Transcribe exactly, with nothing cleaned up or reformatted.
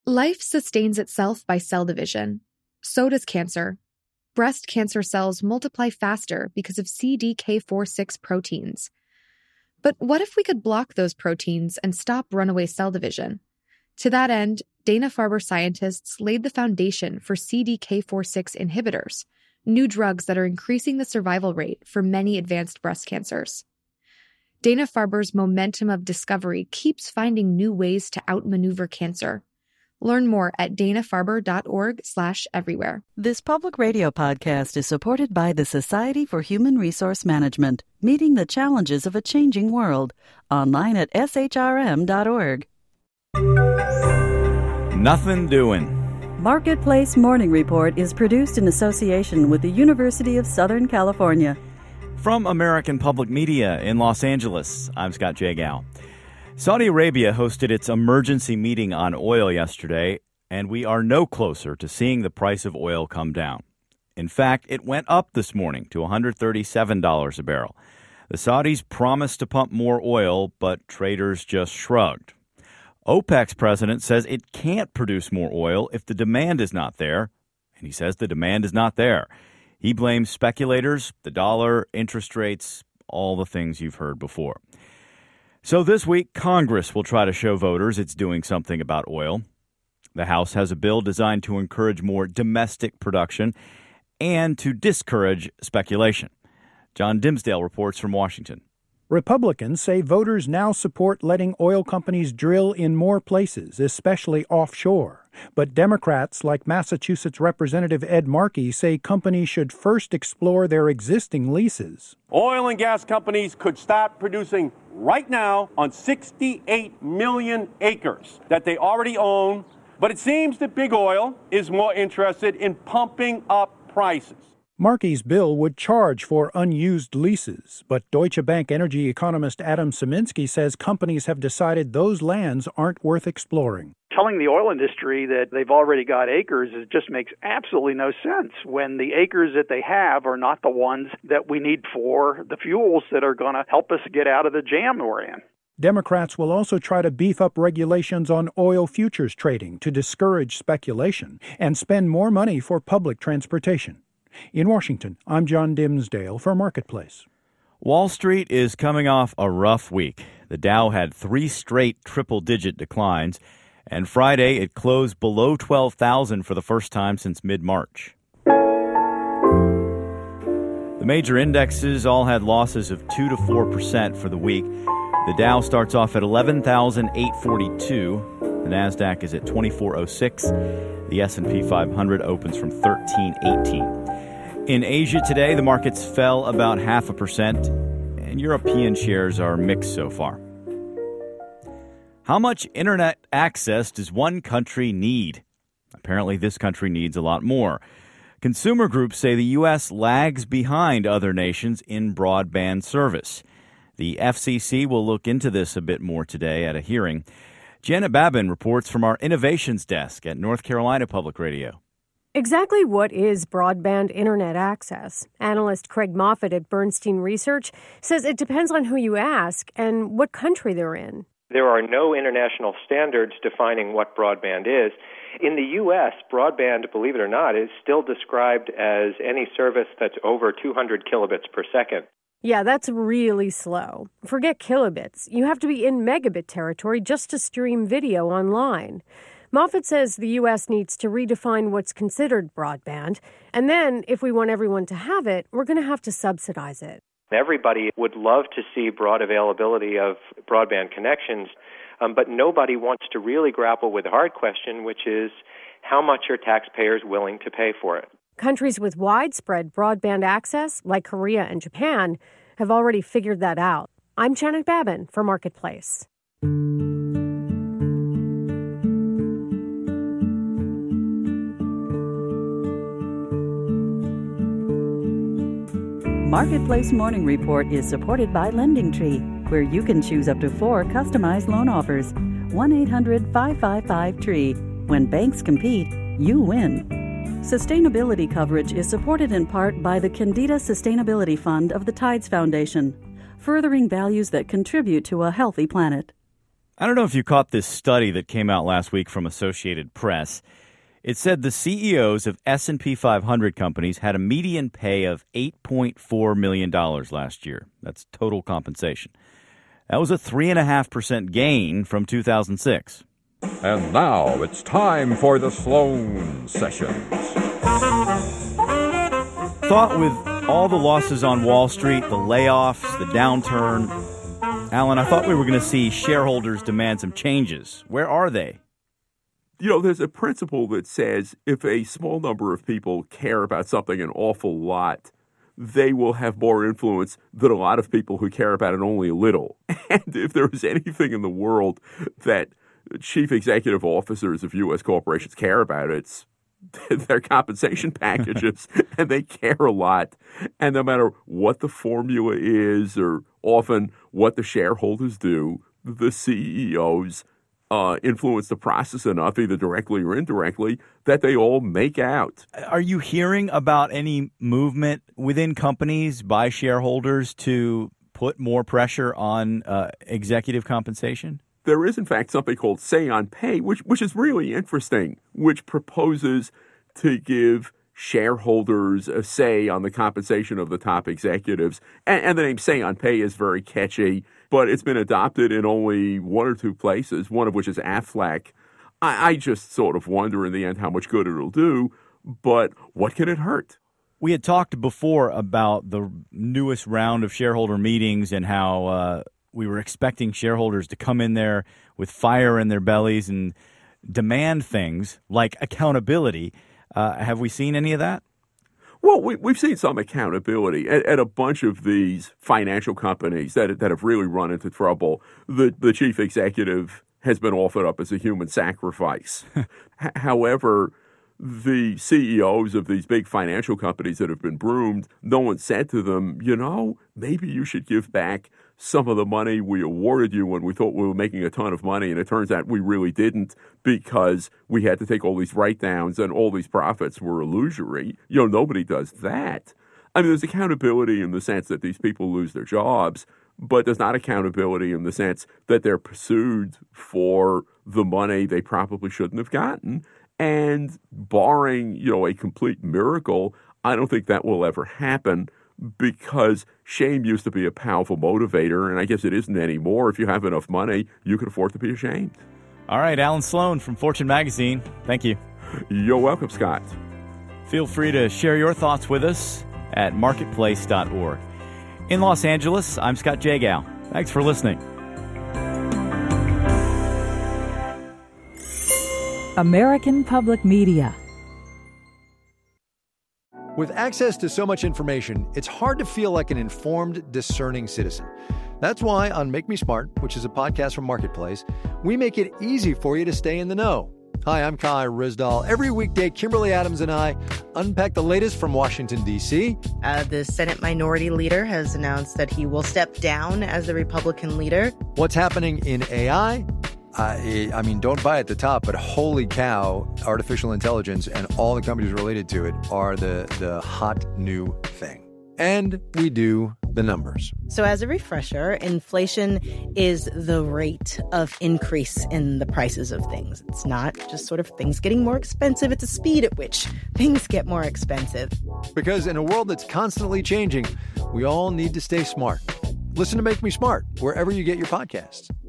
Life sustains itself by cell division. So does cancer. Breast cancer cells multiply faster because of C D K four six proteins. But what if we could block those proteins and stop runaway cell division? To that end, Dana-Farber scientists laid the foundation for C D K four six inhibitors, new drugs that are increasing the survival rate for many advanced breast cancers. Dana-Farber's momentum of discovery keeps finding new ways to outmaneuver cancer. Learn more at dana-farber.org slash everywhere. This public radio podcast is supported by the Society for Human Resource Management, meeting the challenges of a changing world. Online at s h r m dot org. Nothing doing. Marketplace Morning Report is produced in association with the University of Southern California. From American Public Media in Los Angeles, I'm Scott Jagow. Saudi Arabia hosted its emergency meeting on oil yesterday, and we are no closer to seeing the price of oil come down. In fact, it went up this morning to one hundred thirty-seven dollars a barrel. The Saudis promised to pump more oil, but traders just shrugged. OPEC's president says it can't produce more oil if the demand is not there, and he says the demand is not there. He blames speculators, the dollar, interest rates, all the things you've heard before. So this week, Congress will try to show voters it's doing something about oil. The House has a bill designed to encourage more domestic production and to discourage speculation. John Dimsdale reports from Washington. Republicans say voters now support letting oil companies drill in more places, especially offshore. But Democrats, like Massachusetts Representative Ed Markey, say companies should first explore their existing leases. Oil and gas companies could start producing right now on sixty-eight million acres that they already own. But it seems that big oil is more interested in pumping up prices. Markey's bill would charge for unused leases, but Deutsche Bank energy economist Adam Szyminski says companies have decided those lands aren't worth exploring. Telling the oil industry that they've already got acres, it just makes absolutely no sense when the acres that they have are not the ones that we need for the fuels that are going to help us get out of the jam we're in. Democrats will also try to beef up regulations on oil futures trading to discourage speculation and spend more money for public transportation. In Washington, I'm John Dimsdale for Marketplace. Wall Street is coming off a rough week. The Dow had three straight triple-digit declines, and Friday it closed below twelve thousand for the first time since mid-March. The major indexes all had losses of two to four percent for the week. The Dow starts off at eleven thousand eight hundred forty-two. The Nasdaq is at twenty-four oh six. The S and P five hundred opens from thirteen eighteen. In Asia today, the markets fell about half a percent, and European shares are mixed so far. How much internet access does one country need? Apparently, this country needs a lot more. Consumer groups say the U S lags behind other nations in broadband service. The F C C will look into this a bit more today at a hearing. Janet Babin reports from our Innovations Desk at North Carolina Public Radio. Exactly what is broadband internet access? Analyst Craig Moffett at Bernstein Research says it depends on who you ask and what country they're in. There are no international standards defining what broadband is. In the U S, broadband, believe it or not, is still described as any service that's over two hundred kilobits per second. Yeah, that's really slow. Forget kilobits. You have to be in megabit territory just to stream video online. Moffett says the U S needs to redefine what's considered broadband, and then, if we want everyone to have it, we're going to have to subsidize it. Everybody would love to see broad availability of broadband connections, um, but nobody wants to really grapple with the hard question, which is how much are taxpayers willing to pay for it? Countries with widespread broadband access, like Korea and Japan, have already figured that out. I'm Janet Babin for Marketplace. Marketplace Morning Report is supported by LendingTree, where you can choose up to four customized loan offers. one eight hundred five five five T R E E. When banks compete, you win. Sustainability coverage is supported in part by the Candida Sustainability Fund of the Tides Foundation, furthering values that contribute to a healthy planet. I don't know if you caught this study that came out last week from Associated Press. It said the C E Os of S and P five hundred companies had a median pay of eight point four million dollars last year. That's total compensation. That was a three point five percent gain from two thousand six. And now it's time for the Sloan Sessions. Thought with all the losses on Wall Street, the layoffs, the downturn, Alan, I thought we were going to see shareholders demand some changes. Where are they? You know, there's a principle that says if a small number of people care about something an awful lot, they will have more influence than a lot of people who care about it only a little. And if there is anything in the world that chief executive officers of U S corporations care about, it's their compensation packages, and they care a lot. And no matter what the formula is or often what the shareholders do, the C E Os Uh, influence the process enough, either directly or indirectly, that they all make out. Are you hearing about any movement within companies by shareholders to put more pressure on uh, executive compensation? There is, in fact, something called Say on Pay, which which is really interesting, which proposes to give shareholders a say on the compensation of the top executives. And, and the name Say on Pay is very catchy, but it's been adopted in only one or two places, one of which is Aflac. I, I just sort of wonder in the end how much good it'll do, but what can it hurt? We had talked before about the newest round of shareholder meetings and how uh, we were expecting shareholders to come in there with fire in their bellies and demand things like accountability. Uh, have we seen any of that? Well, we, we've seen some accountability at, at a bunch of these financial companies that that have really run into trouble. The the chief executive has been offered up as a human sacrifice. H- however, the C E Os of these big financial companies that have been broomed, no one said to them, you know, maybe you should give back some of the money we awarded you when we thought we were making a ton of money, and it turns out we really didn't because we had to take all these write-downs and all these profits were illusory. You know, nobody does that. I mean, there's accountability in the sense that these people lose their jobs, but there's not accountability in the sense that they're pursued for the money they probably shouldn't have gotten. And barring, you know, a complete miracle, I don't think that will ever happen, because shame used to be a powerful motivator, and I guess it isn't anymore. If you have enough money, you can afford to be ashamed. All right, Alan Sloan from Fortune Magazine. Thank you. You're welcome, Scott. Feel free to share your thoughts with us at marketplace dot org. In Los Angeles, I'm Scott Jagow. Thanks for listening. American Public Media. With access to so much information, it's hard to feel like an informed, discerning citizen. That's why on Make Me Smart, which is a podcast from Marketplace, we make it easy for you to stay in the know. Hi, I'm Kai Rizdal. Every weekday, Kimberly Adams and I unpack the latest from Washington, D C. Uh, the Senate Minority Leader has announced that he will step down as the Republican leader. What's happening in A I? I, I mean, don't buy at the top, but holy cow, artificial intelligence and all the companies related to it are the, the hot new thing. And we do the numbers. So as a refresher, inflation is the rate of increase in the prices of things. It's not just sort of things getting more expensive. It's the speed at which things get more expensive. Because in a world that's constantly changing, we all need to stay smart. Listen to Make Me Smart wherever you get your podcasts.